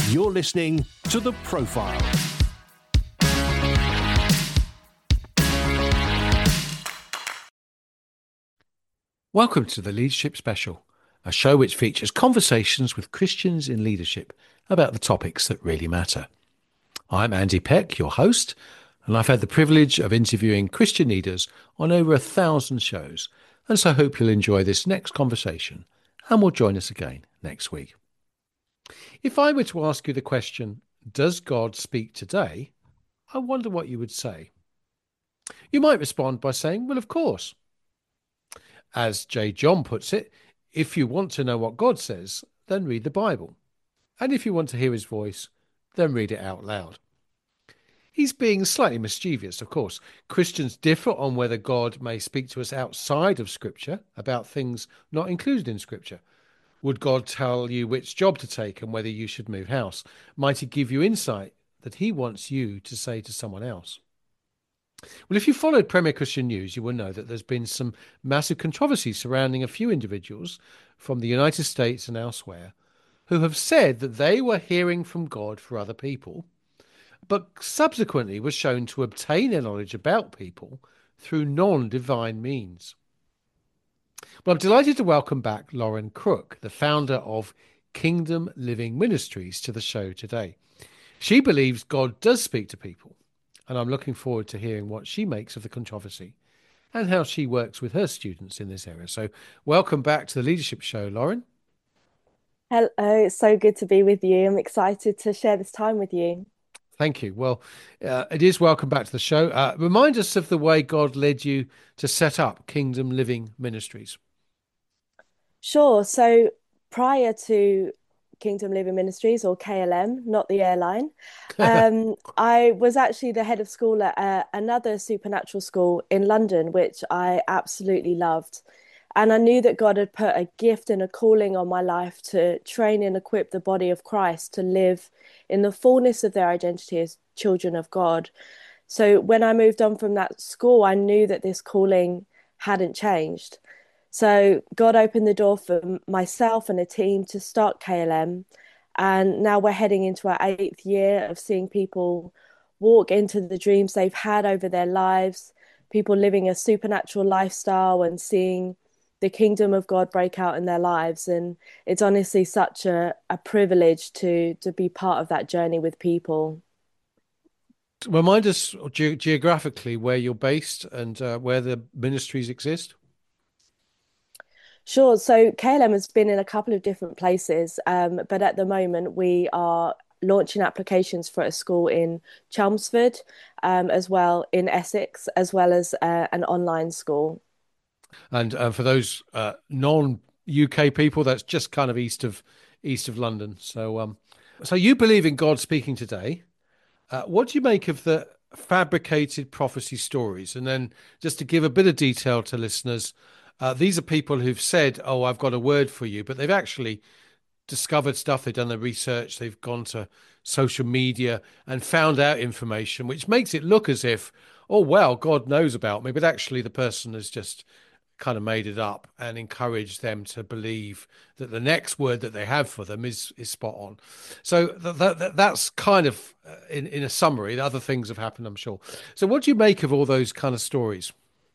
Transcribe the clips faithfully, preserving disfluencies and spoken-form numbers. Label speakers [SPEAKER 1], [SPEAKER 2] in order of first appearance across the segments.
[SPEAKER 1] You're listening to The Profile.
[SPEAKER 2] Welcome to the Leadership Special, a show which features conversations with Christians in leadership about the topics that really matter. I'm Andy Peck, your host, and I've had the privilege of interviewing Christian leaders on over a thousand shows, and so I hope you'll enjoy this next conversation and will join us again next week. If I were to ask you the question, does God speak today? I wonder what you would say. You might respond by saying, well, of course. As J. John puts it, if you want to know what God says, then read the Bible. And if you want to hear his voice, then read it out loud. He's being slightly mischievous, of course. Christians differ on whether God may speak to us outside of Scripture about things not included in Scripture. Would God tell you which job to take and whether you should move house? Might he give you insight that he wants you to say to someone else? Well, if you followed Premier Christian News, you will know that there's been some massive controversy surrounding a few individuals from the United States and elsewhere who have said that they were hearing from God for other people, but subsequently were shown to obtain their knowledge about people through non-divine means. Well, I'm delighted to welcome back Lauren Crook, the founder of Kingdom Living Ministries, to the show today. She believes God does speak to people, and I'm looking forward to hearing what she makes of the controversy and how she works with her students in this area. So welcome back to the Leadership Show, Lauren.
[SPEAKER 3] Hello, it's so good to be with you. I'm excited to share this time with you.
[SPEAKER 2] Thank you. Well, uh, it is welcome back to the show. Uh, remind us of the way God led you to set up Kingdom Living Ministries.
[SPEAKER 3] Sure. So prior to Kingdom Living Ministries, or K L M, not the airline, um, I was actually the head of school at uh, another supernatural school in London, which I absolutely loved. And I knew that God had put a gift and a calling on my life to train and equip the body of Christ to live in the fullness of their identity as children of God. So when I moved on from that school, I knew that this calling hadn't changed. So God opened the door for myself and a team to start K L M. And now we're heading into our eighth year of seeing people walk into the dreams they've had over their lives, people living a supernatural lifestyle and seeing the kingdom of God break out in their lives. And it's honestly such a, a privilege to to be part of that journey with people.
[SPEAKER 2] Remind us ge- geographically where you're based and uh, where the ministries exist.
[SPEAKER 3] Sure. So K L M has been in a couple of different places, um, but at the moment we are launching applications for a school in Chelmsford, um, as well in Essex, as well as uh, an online school.
[SPEAKER 2] And uh, for those uh, non-U K people, that's just kind of east of east of London. So, um, so you believe in God speaking today. Uh, what do you make of the fabricated prophecy stories? And then, just to give a bit of detail to listeners, uh, these are people who've said, "Oh, I've got a word for you," but they've actually discovered stuff. They've done the research. They've gone to social media and found out information, which makes it look as if, oh, well, God knows about me, but actually the person has just kind of made it up and encouraged them to believe that the next word that they have for them is is spot on. So th- th- that's kind of uh, in in a summary. The other things have happened, I'm sure. So what do you make of all those kind of stories?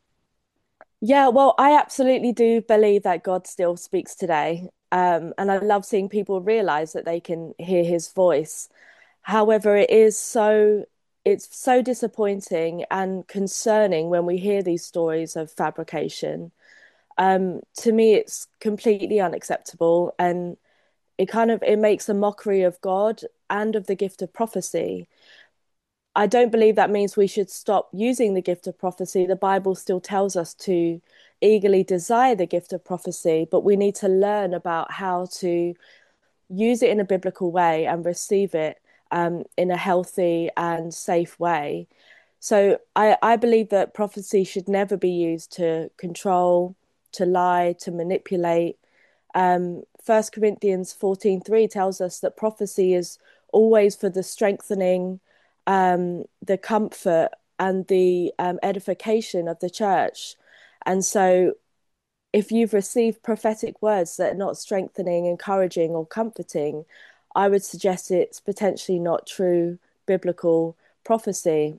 [SPEAKER 3] Yeah, well, I absolutely do believe that God still speaks today. Um, and I love seeing people realize that they can hear his voice. However, it is so it's so disappointing and concerning when we hear these stories of fabrication. Um, to me, it's completely unacceptable, and it kind of it makes a mockery of God and of the gift of prophecy. I don't believe that means we should stop using the gift of prophecy. The Bible still tells us to eagerly desire the gift of prophecy, but we need to learn about how to use it in a biblical way and receive it um, in a healthy and safe way. So I, I believe that prophecy should never be used to control, to lie, to manipulate. Um, First Corinthians fourteen three tells us that prophecy is always for the strengthening, um, the comfort, and the um, edification of the church. And so if you've received prophetic words that are not strengthening, encouraging, or comforting, I would suggest it's potentially not true biblical prophecy.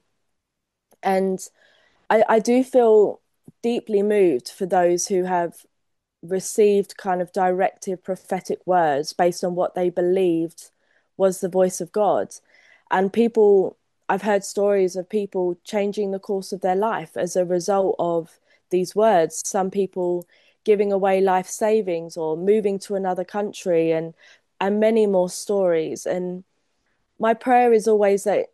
[SPEAKER 3] And I, I do feel deeply moved for those who have received kind of directive prophetic words based on what they believed was the voice of God. And people, I've heard stories of people changing the course of their life as a result of these words. Some people giving away life savings or moving to another country, and and many more stories. And my prayer is always that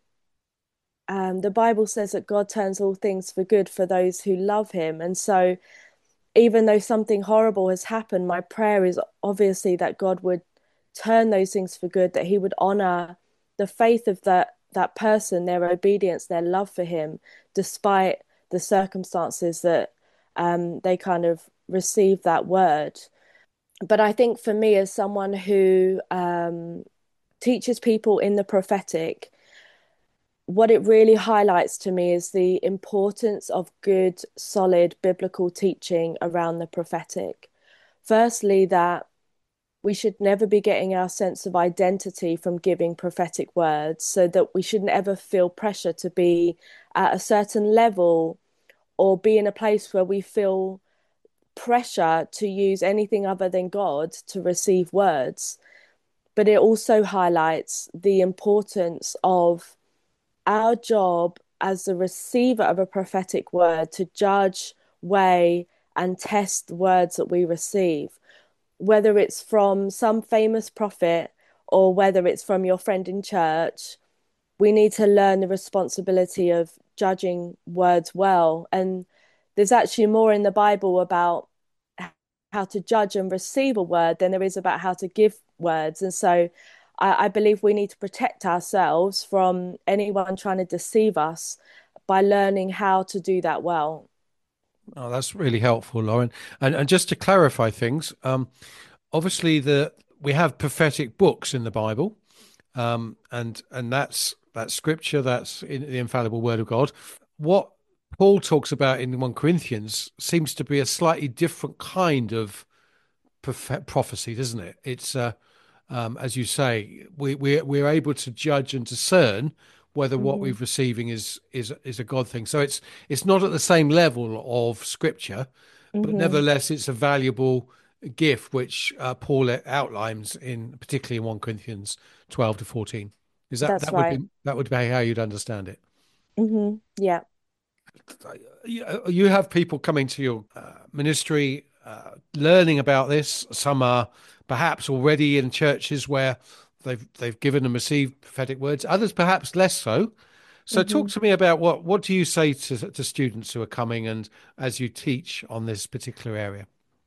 [SPEAKER 3] um, the Bible says that God turns all things for good for those who love him. And so even though something horrible has happened, my prayer is obviously that God would turn those things for good, that he would honor the faith of that that person, their obedience, their love for him, despite the circumstances that um, they kind of receive that word. But I think for me, as someone who um, teaches people in the prophetic, what it really highlights to me is the importance of good, solid biblical teaching around the prophetic. Firstly, that we should never be getting our sense of identity from giving prophetic words, so that we shouldn't ever feel pressure to be at a certain level or be in a place where we feel pressure to use anything other than God to receive words. But it also highlights the importance of our job as the receiver of a prophetic word to judge, weigh, and test the words that we receive, whether it's from some famous prophet or whether it's from your friend in church. We need to learn the responsibility of judging words well. And there's actually more in the Bible about how to judge and receive a word than there is about how to give words. And so I, I believe we need to protect ourselves from anyone trying to deceive us by learning how to do that well.
[SPEAKER 2] Oh, that's really helpful, Lauren. And and just to clarify things, um, obviously the we have prophetic books in the Bible, um, and and that's that's scripture, that's in the infallible word of God. What Paul talks about in First Corinthians seems to be a slightly different kind of prophet prophecy, doesn't it? It's uh, um, as you say, we we we're able to judge and discern whether what
[SPEAKER 3] Hmm.
[SPEAKER 2] we're receiving is is is a God thing. So it's it's not at the same level of scripture, but
[SPEAKER 3] Hmm.
[SPEAKER 2] nevertheless it's a valuable gift which uh, Paul outlines in particularly in First Corinthians twelve to fourteen. Is that
[SPEAKER 3] That's
[SPEAKER 2] that would
[SPEAKER 3] right.
[SPEAKER 2] be that would be how you'd understand it?
[SPEAKER 3] Hmm. Yeah.
[SPEAKER 2] You you have people coming to your uh, ministry uh, learning about this. Some are perhaps already in churches where they've they've given and received prophetic words. Others perhaps less so. So talk
[SPEAKER 3] Hmm.
[SPEAKER 2] to me about what what do you say to to students who are coming and as you teach on this particular area?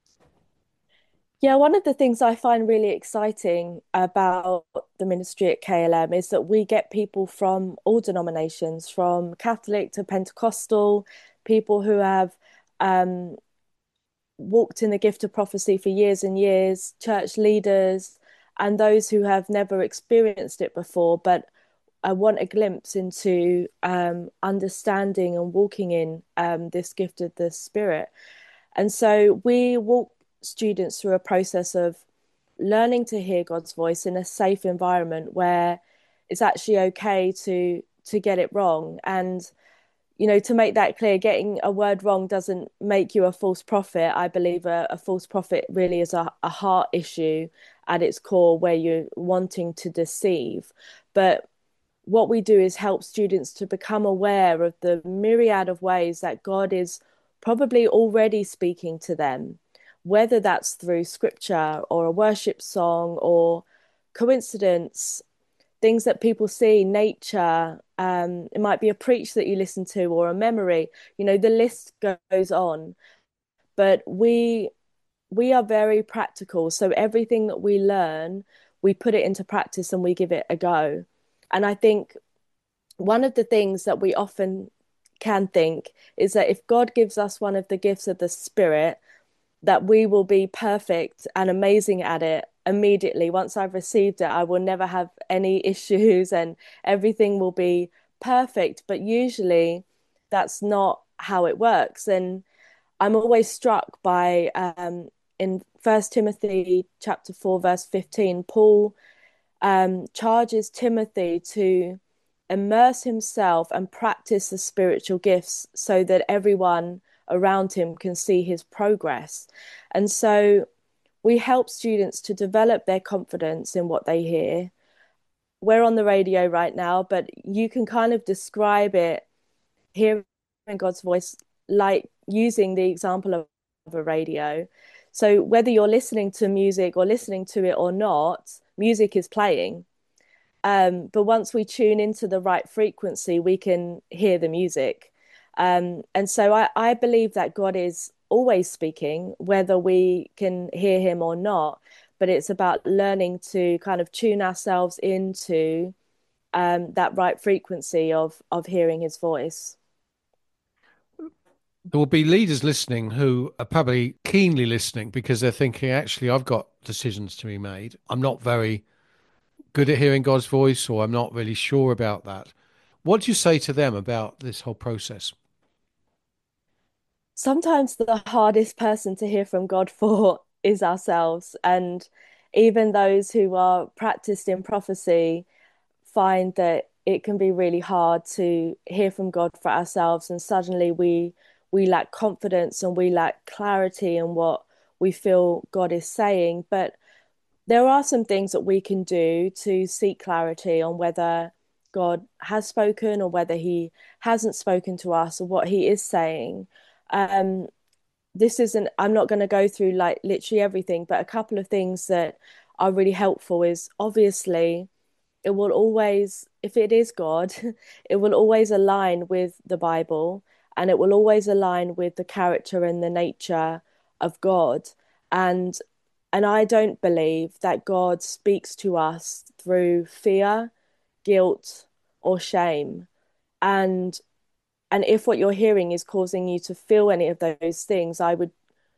[SPEAKER 3] Yeah, one of the things I find really exciting about the ministry at K L M is that we get people from all denominations, from Catholic to Pentecostal, people who have um, walked in the gift of prophecy for years and years, church leaders, and those who have never experienced it before, but I want a glimpse into um, understanding and walking in um, this gift of the Spirit. And so we walk students through a process of learning to hear God's voice in a safe environment where it's actually okay to to get it wrong. And you know, to make that clear, getting a word wrong doesn't make you a false prophet. I believe a, a false prophet really is a, a heart issue at its core where you're wanting to deceive. But what we do is help students to become aware of the myriad of ways that God is probably already speaking to them, whether that's through scripture or a worship song or coincidence, things that people see, nature. Um, it might be a preach that you listen to or a memory. You know, the list goes on. But we we are very practical. So everything that we learn, we put it into practice and we give it a go. And I think one of the things that we often can think is that if God gives us one of the gifts of the Spirit, that we will be perfect and amazing at it immediately. Once I've received it, I will never have any issues and everything will be perfect. But usually that's not how it works. And I'm always struck by um, in First Timothy chapter four, verse fifteen, Paul um, charges Timothy to immerse himself and practice the spiritual gifts so that everyone around him can see his progress. And so we help students to develop their confidence in what they hear. We're on the radio right now, but you can kind of describe it, hearing God's voice, like using the example of, of a radio. So whether you're listening to music or listening to it or not, music is playing. Um, but once we tune into the right frequency, we can hear the music. Um, and so I, I believe that God is always speaking, whether we can hear him or not. But it's about learning to kind of tune ourselves into um, that right frequency of of hearing his voice.
[SPEAKER 2] There will be leaders listening who are probably keenly listening because they're thinking, actually, I've got decisions to be made. I'm not very good at hearing God's voice, or I'm not really sure about that. What do you say to them about this whole process?
[SPEAKER 3] Sometimes the hardest person to hear from God for is ourselves. And even those who are practiced in prophecy find that it can be really hard to hear from God for ourselves. And suddenly we we lack confidence and we lack clarity in what we feel God is saying. But there are some things that we can do to seek clarity on whether God has spoken or whether he hasn't spoken to us or what he is saying. Um, this isn't, I'm not going to go through like literally everything, but a couple of things that are really helpful is obviously it will always, if it is God, it will always align with the Bible and it will always align with the character and the nature of God. And and I don't believe that God speaks to us through fear, guilt, or shame. And and if what you're hearing is causing you to feel any of those things, I would,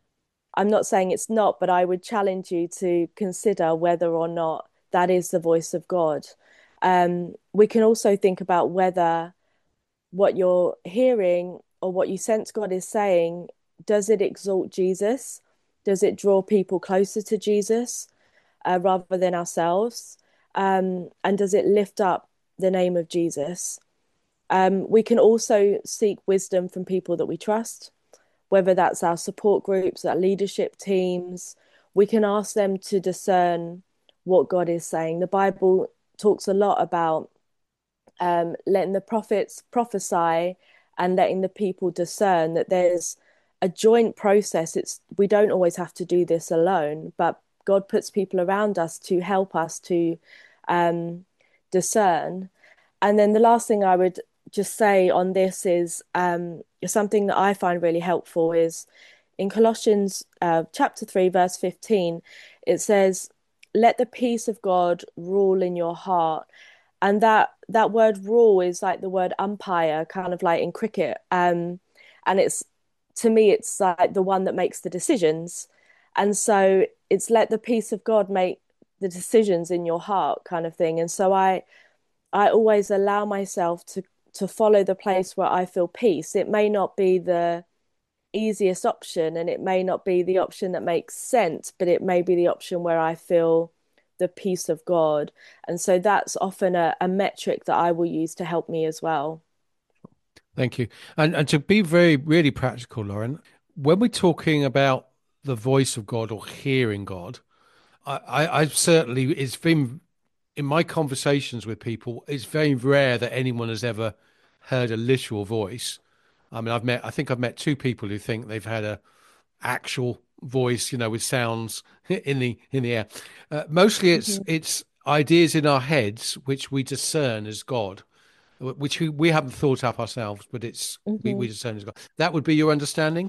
[SPEAKER 3] I'm not saying it's not, but I would challenge you to consider whether or not that is the voice of God. Um, we can also think about whether what you're hearing or what you sense God is saying, does it exalt Jesus? Does it draw people closer to Jesus uh, rather than ourselves? Um, and does it lift up the name of Jesus? Um, we can also seek wisdom from people that we trust, whether that's our support groups, our leadership teams. We can ask them to discern what God is saying. The Bible talks a lot about um, letting the prophets prophesy and letting the people discern that there's a joint process. It's we don't always have to do this alone, but God puts people around us to help us to um, discern. And then the last thing I would just say on this is um, something that I find really helpful is in Colossians uh, chapter three, verse fifteen, it says, let the peace of God rule in your heart. And that that word rule is like the word umpire, kind of like in cricket. Um, and it's to me, it's like the one that makes the decisions. And so it's let the peace of God make the decisions in your heart, kind of thing. And so I I always allow myself to to follow the place where I feel peace. It may not be the easiest option and it may not be the option that makes sense, but it may be the option where I feel the peace of God. And so that's often a, a metric that I will use to help me as well.
[SPEAKER 2] Thank you. And and to be very really practical, Lauren, when we're talking about the voice of God or hearing God, I, I, I certainly it's been in my conversations with people, it's very rare that anyone has ever heard a literal voice. I mean, I've met I think I've met two people who think they've had a actual voice, you know, with sounds in the in the air. Uh, mostly, it's
[SPEAKER 3] Mm-hmm.
[SPEAKER 2] it's ideas in our heads which we discern as God, which we, we haven't thought up ourselves, but it's we,
[SPEAKER 3] Mm-hmm.
[SPEAKER 2] we discern as God. That would be your understanding?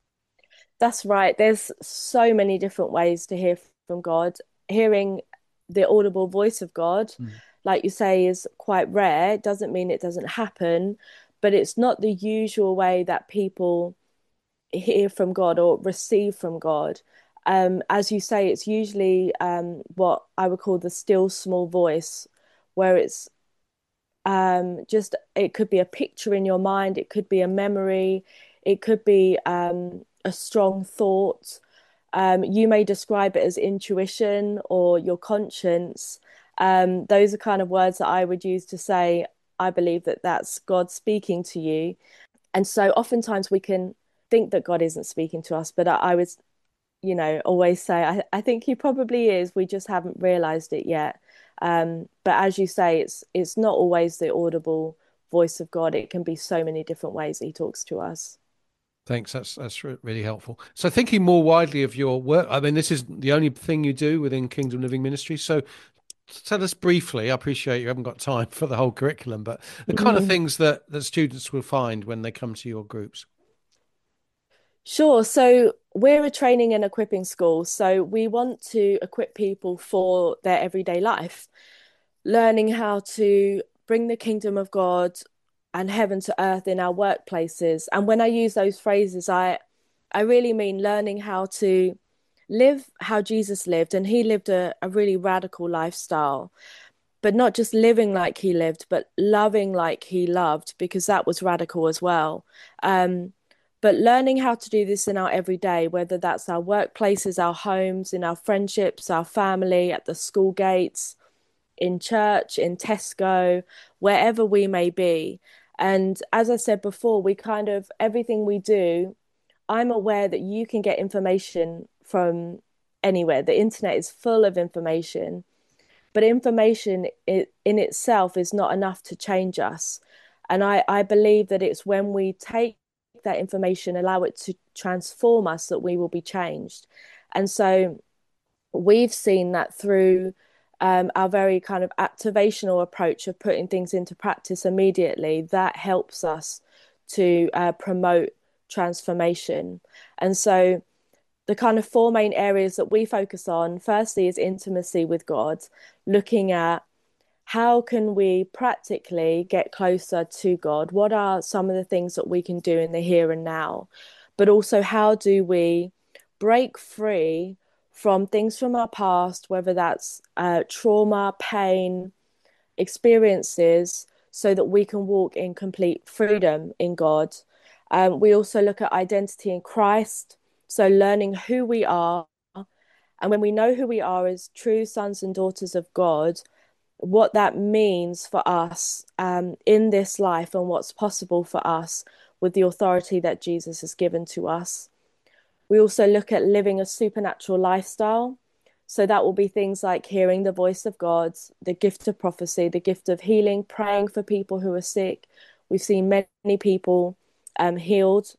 [SPEAKER 3] That's right. There's so many different ways to hear from God. Hearing the audible voice of God,
[SPEAKER 2] Mm.
[SPEAKER 3] like you say, is quite rare. It doesn't mean it doesn't happen, but it's not the usual way that people hear from God or receive from God. Um, as you say, it's usually um, what I would call the still small voice, where it's um, just, it could be a picture in your mind, it could be a memory, it could be um, a strong thought. Um, you may describe it as intuition or your conscience. Um, those are kind of words that I would use to say, I believe that that's God speaking to you. And so oftentimes we can think that God isn't speaking to us, but I, I would, you know, always say, I, I think he probably is. We just haven't realized it yet. Um, but as you say, it's it's not always the audible voice of God. It can be so many different ways that he talks to us.
[SPEAKER 2] Thanks. That's that's re- really helpful. So, thinking more widely of your work, I mean, this is the only thing you do within Kingdom Living Ministry. So, tell us briefly. I appreciate you haven't got time for the whole curriculum, but the kind of things that that students will find when they come to your groups.
[SPEAKER 3] Sure. So we're a training and equipping school. So we want to equip people for their everyday life, learning how to bring the kingdom of God and heaven to earth in our workplaces. And when I use those phrases, I I really mean learning how to live how Jesus lived. And he lived a, a really radical lifestyle, but not just living like he lived, but loving like he loved, because that was radical as well. Um, but learning how to do this in our everyday, whether that's our workplaces, our homes, in our friendships, our family, at the school gates, in church, in Tesco, wherever we may be. And as I said before, we kind of, everything we do, I'm aware that you can get information from anywhere. The internet is full of information, but information in itself is not enough to change us. And I, I believe that it's when we take that information, allow it to transform us, that we will be changed. And so we've seen that through um, our very kind of activational approach of putting things into practice immediately, that helps us to uh, promote transformation. And so the kind of four main areas that we focus on, firstly, is intimacy with God, looking at how can we practically get closer to God? What are some of the things that we can do in the here and now? But also, how do we break free from things from our past, whether that's uh, trauma, pain, experiences, so that we can walk in complete freedom in God? Um, we also look at identity in Christ, so learning who we are. And when we know who we are as true sons and daughters of God, what that means for us um, in this life and what's possible for us with the authority that Jesus has given to us. We also look at living a supernatural lifestyle. So that will be things like hearing the voice of God, the gift of prophecy, the gift of healing, praying for people who are sick. We've seen many people um, healed.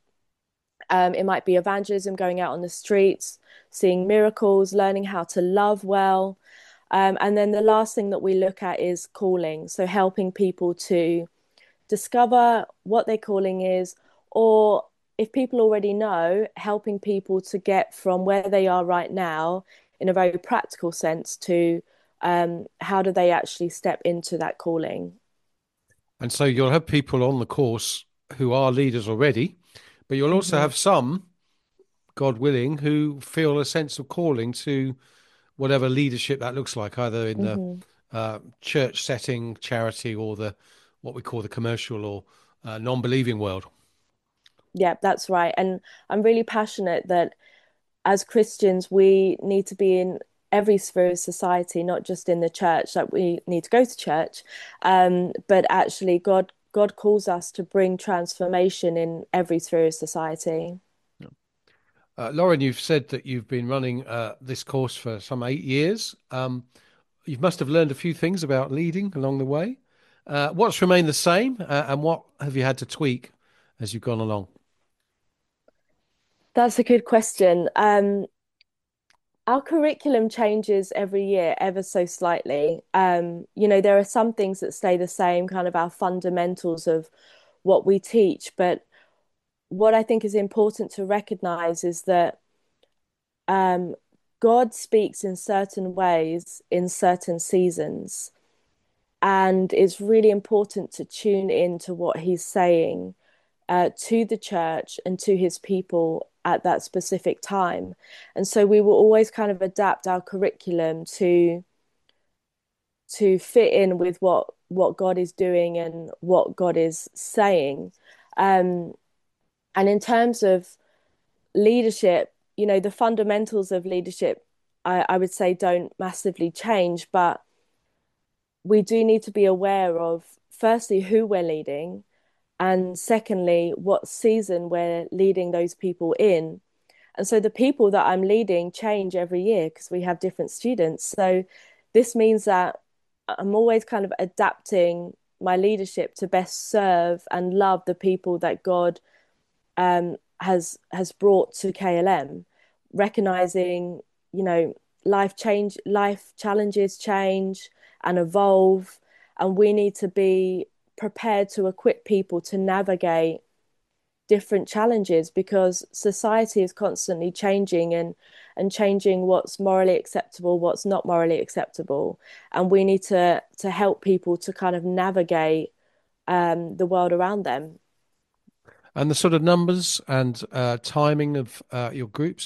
[SPEAKER 3] Um, it might be evangelism, going out on the streets, seeing miracles, learning how to love well. Um, and then the last thing that we look at is calling. So helping people to discover what their calling is, or if people already know, helping people to get from where they are right now in a very practical sense to um, how do they actually step into that calling.
[SPEAKER 2] And so you'll have people on the course who are leaders already, but you'll also
[SPEAKER 3] hmm
[SPEAKER 2] have some, God willing, who feel a sense of calling to whatever leadership that looks like, either in the
[SPEAKER 3] hmm
[SPEAKER 2] uh, church setting, charity, or the what we call the commercial or uh, non-believing world.
[SPEAKER 3] Yeah, that's right. And I'm really passionate that as Christians, we need to be in every sphere of society, not just in the church, that we need to go to church, um, but actually God God calls us to bring transformation in every sphere of society.
[SPEAKER 2] Uh, Lauren, you've said that you've been running uh, this course for some eight years. Um, you must have learned a few things about leading along the way. Uh, what's remained the same, uh, and what have you had to tweak as you've gone along?
[SPEAKER 3] That's a good question. Um, our curriculum changes every year ever so slightly. Um, you know, there are some things that stay the same, kind of our fundamentals of what we teach, but what I think is important to recognize is that um, God speaks in certain ways in certain seasons. And it's really important to tune in to what he's saying uh, to the church and to his people at that specific time. And so we will always kind of adapt our curriculum to to fit in with what what God is doing and what God is saying. Um, and in terms of leadership, you know, the fundamentals of leadership, I, I would say don't massively change, but we do need to be aware of, firstly, who we're leading, and secondly, what season we're leading those people in. And so the people that I'm leading change every year because we have different students. So this means that I'm always kind of adapting my leadership to best serve and love the people that God um, has has brought to K L M, recognizing, you know, life change, life challenges change and evolve, and we need to be prepared to equip people to navigate different challenges because society is constantly changing and and changing what's morally acceptable, what's not morally acceptable, and we need to to help people to kind of navigate um, the world around them.
[SPEAKER 2] And the sort of numbers and uh, timing of uh, your groups.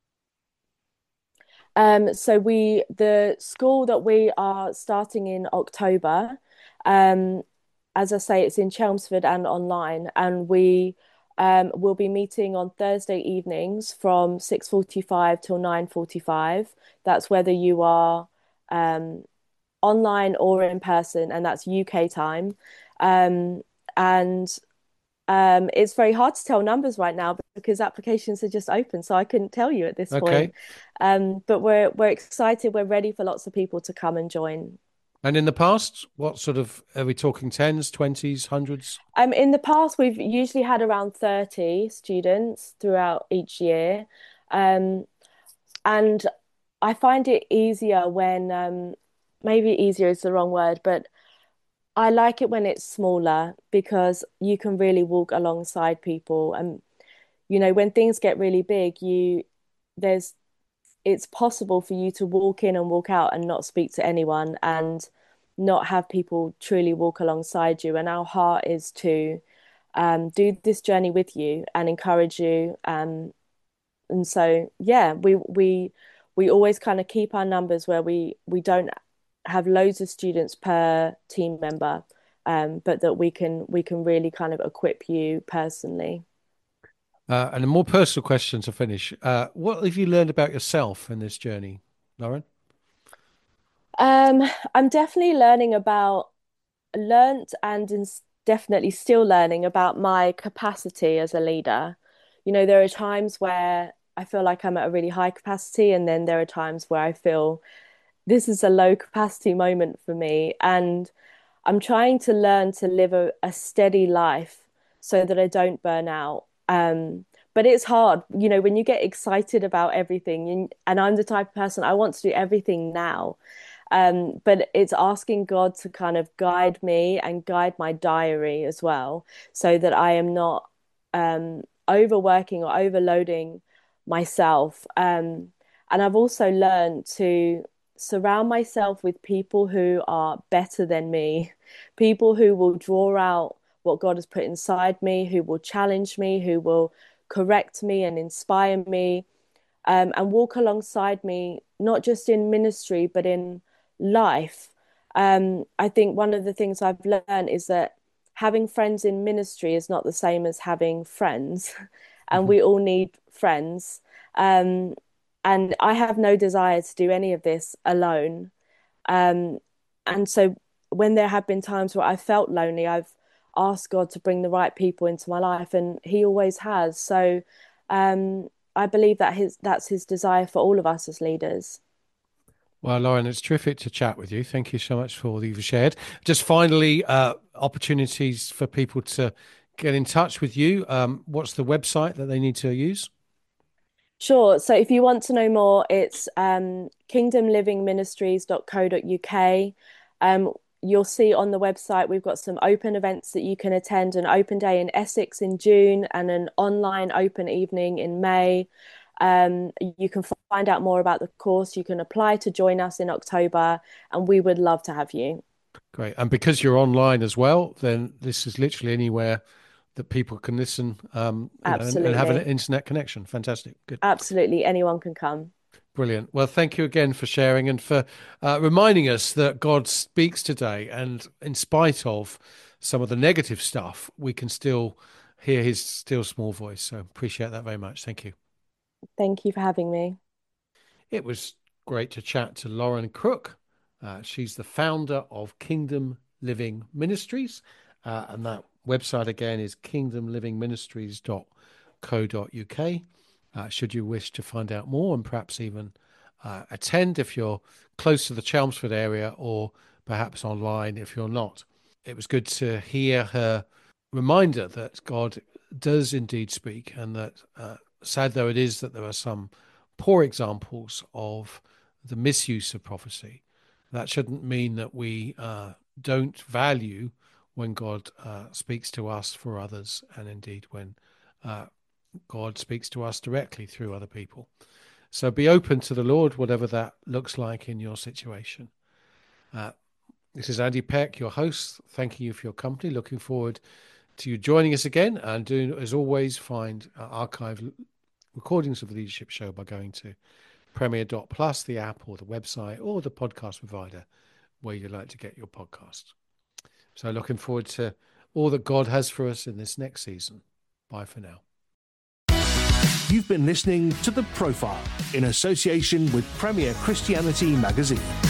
[SPEAKER 3] Um, so we the school that we are starting in October, um, as I say, it's in Chelmsford and online, and we um, will be meeting on Thursday evenings from six forty-five till nine forty-five. That's whether you are um, online or in person, and that's U K time. Um, and um, it's very hard to tell numbers right now because applications are just open, so I couldn't tell you at this point.
[SPEAKER 2] Okay.
[SPEAKER 3] Um, but we're we're excited. We're ready for lots of people to come and join.
[SPEAKER 2] And in the past, what sort of, are we talking tens, twenties, hundreds?
[SPEAKER 3] Um, in the past, we've usually had around thirty students throughout each year. Um, and I find it easier when, um, maybe easier is the wrong word, but I like it when it's smaller because you can really walk alongside people. And, you know, when things get really big, you there's it's possible for you to walk in and walk out and not speak to anyone and not have people truly walk alongside you. And our heart is to um, do this journey with you and encourage you. Um, and so, yeah, we we we always kind of keep our numbers where we we don't have loads of students per team member, um, but that we can we can really kind of equip you personally.
[SPEAKER 2] Uh, and a more personal question to finish. Uh, what have you learned about yourself in this journey, Lauren?
[SPEAKER 3] Um, I'm definitely learning about learnt and is definitely still learning about my capacity as a leader. You know, there are times where I feel like I'm at a really high capacity, and then there are times where I feel this is a low capacity moment for me. And I'm trying to learn to live a, a steady life so that I don't burn out. Um, but it's hard, you know, when you get excited about everything, and, and I'm the type of person I want to do everything now. Um, but it's asking God to kind of guide me and guide my diary as well, so that I am not um, overworking or overloading myself. Um, and I've also learned to surround myself with people who are better than me, people who will draw out what God has put inside me, who will challenge me, who will correct me and inspire me, um, and walk alongside me, not just in ministry, but in life. Um, I think one of the things I've learned is that having friends in ministry is not the same as having friends, and we all need friends. Um, and I have no desire to do any of this alone. Um, and so when there have been times where I felt lonely, I've asked God to bring the right people into my life, and He always has. So um, I believe that his that's His desire for all of us as leaders.
[SPEAKER 2] Well, Lauren, it's terrific to chat with you. Thank you so much for all you've shared. Just finally, uh, opportunities for people to get in touch with you. Um, what's the website that they need to use?
[SPEAKER 3] Sure. So if you want to know more, it's um, kingdom living ministries dot co dot U K. Um, you'll see on the website we've got some open events that you can attend, an open day in Essex in June and an online open evening in May. Um, you can find out more about the course. You can apply to join us in October, and we would love to have you.
[SPEAKER 2] Great. And because you're online as well, then this is literally anywhere that people can listen, um, you know, and, and have an
[SPEAKER 3] Absolutely.
[SPEAKER 2] internet connection. Fantastic. Good.
[SPEAKER 3] Absolutely. Anyone can come.
[SPEAKER 2] Brilliant. Well, thank you again for sharing and for uh, reminding us that God speaks today. And in spite of some of the negative stuff, we can still hear his still small voice. So appreciate that very much. Thank you.
[SPEAKER 3] Thank you for having me.
[SPEAKER 2] It was great to chat to Lauren Crook, Uh, she's the founder of Kingdom Living Ministries, uh, and that website again is kingdom living ministries dot co dot uk. Uh, should you wish to find out more and perhaps even uh, attend if you're close to the Chelmsford area, or perhaps online if you're not. It was good to hear her reminder that God does indeed speak, and that uh, sad though it is that there are some poor examples of the misuse of prophecy, that shouldn't mean that we uh, don't value when God uh, speaks to us for others, and indeed when uh, God speaks to us directly through other people. So be open to the Lord, whatever that looks like in your situation. Uh, this is Andy Peck, your host, thanking you for your company. Looking forward to you joining us again, and do, as always, find uh, archived recordings of the Leadership Show by going to premier dot plus, the app or the website or the podcast provider where you like to get your podcast. So looking forward to all that God has for us in this next season. Bye for now.
[SPEAKER 1] You've been listening to The Profile in association with Premier Christianity Magazine.